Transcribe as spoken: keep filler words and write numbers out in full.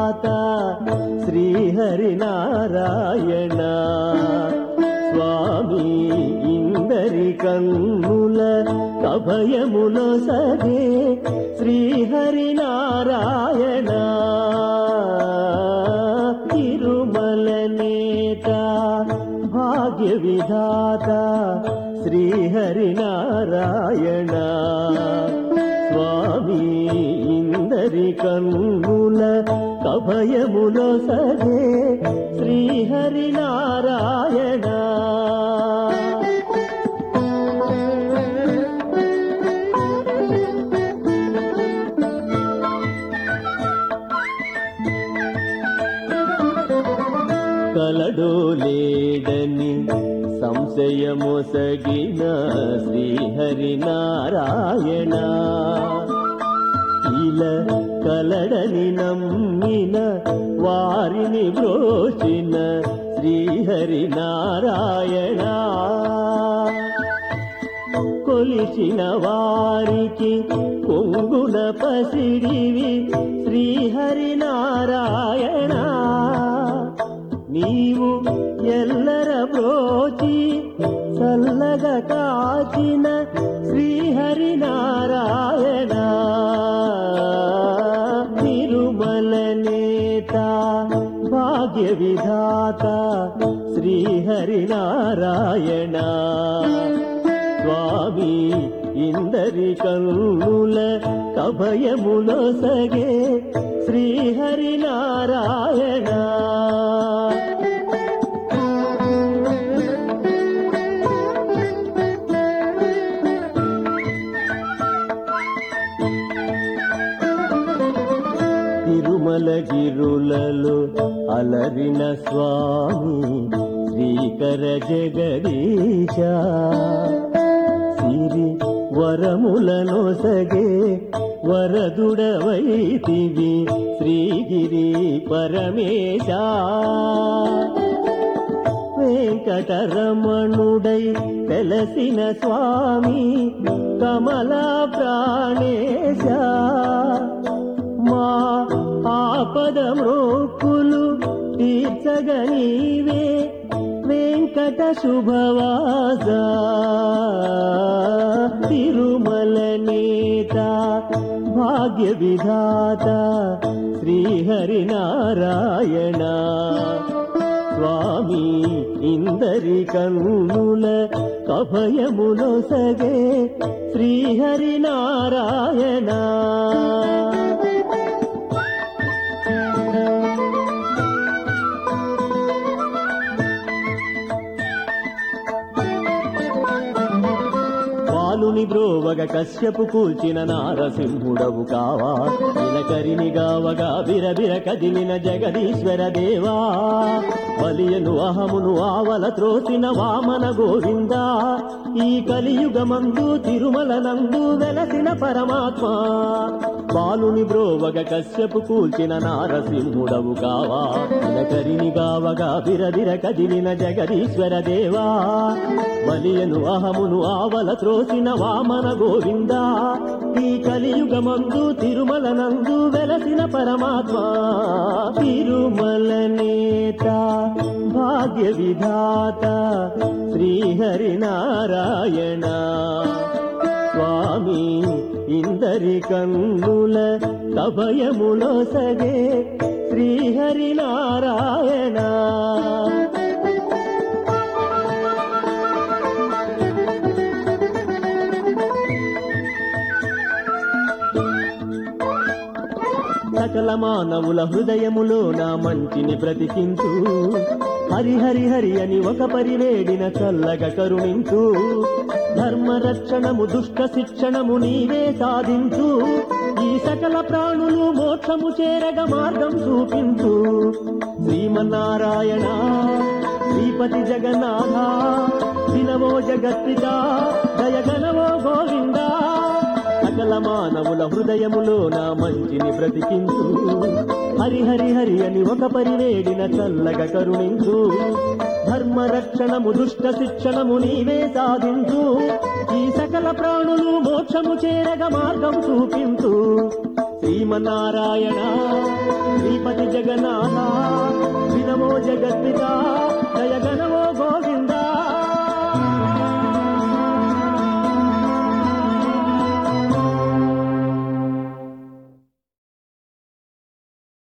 విధాత శ్రీహరినారాయణ స్వామి ఇందరి కన్నుల అభయములో సగే శ్రీహరినారాయణ తిరుమల నేత భాగ్య విధాత శ్రీహరినారాయణ స్వామి ఇందరి కన్నుల అభయములో సగే శ్రీహరినారాయణ కలడో లేడని సంశయమొసగిన శ్రీహరినారాయణ ఇలా కలడని నమ్మిన వారిని బ్రోచిన శ్రీహరినారాయణ కొలిచిన వారికి కొంగున పసిడివి శ్రీహరినారాయణ నీవు ఎల్లర బ్రోచి చల్లగా కాచిన శ్రీహరినారాయణ తిరుమల నేత భాగ్య విధాత శ్రీహరినారాయణ స్వామి ఇందరి కన్నుల అభయములో సగే శ్రీహరినారాయణ తిరుమలగిరులలో అలరిన స్వామి శ్రీకర జగదీశ సిరి వరములను సగే వరదుడవైతివి శ్రీగిరి పరమేశ వెంకటరమణుడై తెలసిన స్వామి కమలా ప్రాణేశ మా ఆపద మృక్కులు తీర్చగనీవే వెంకట శుభవాస తిరుమల నేత భాగ్య విధాత శ్రీహరినారాయణ స్వామి ఇందరి కన్నుల అభయములో సగే శ్రీహరినారాయణ బాలుని బ్రోవగ కశ్యపు కూల్చిన నారసింహుడవు కావా నిలకరిని గావగా బిరబిర కదిలిన జగదీశ్వర దేవా బలియను అహమును ఆవల త్రోసిన వామన గోవింద ఈ కలియుగమందు తిరుమల నందు వెలసిన పరమాత్మ బాలుని బ్రోవగ కశ్యపు కూల్చిన నారసింహుడవు కావా నిలకరిని గావగా బిరబిర కదిలిన జగదీశ్వర దేవా బలియను అహమును ఆవల త్రోసిన వామన గోవింద ఈ కలియుగమందు తిరుమల నందు వెలసిన పరమాత్మ తిరుమల నేత భాగ్య విధాత శ్రీహరినారాయణ స్వామి ఇందరి కన్నుల అభయములో సగే శ్రీహరినారాయణ సకల మానవుల హృదయములో నా మంచిని బ్రతికించు హరిహరి హరి అని ఒక పరివేడిన చల్లగా కరుణించు ధర్మ రక్షణము దుష్ట శిక్షణము నీవే సాధించు ఈ సకల ప్రాణులు మోక్షము చేరగ మార్గం చూపించు శ్రీమన్నారాయణ శ్రీపతి జగన్నాథ వినవో జగత్పిత దయగనవో గోవిందా సకల మానవుల హృదయములో నా మంచిని బ్రతికించు హరిహరి హరి అని ఒక పరివేడిన చల్లగా కరుణించు ధర్మ రక్షణము దుష్ట శిక్షణము నీవే సాధించు ఈ సకల ప్రాణులు మోక్షము చేరగ మార్గం చూపించు శ్రీమన్నారాయణ శ్రీపతి జగన్నాథ వినమో జగత్పిత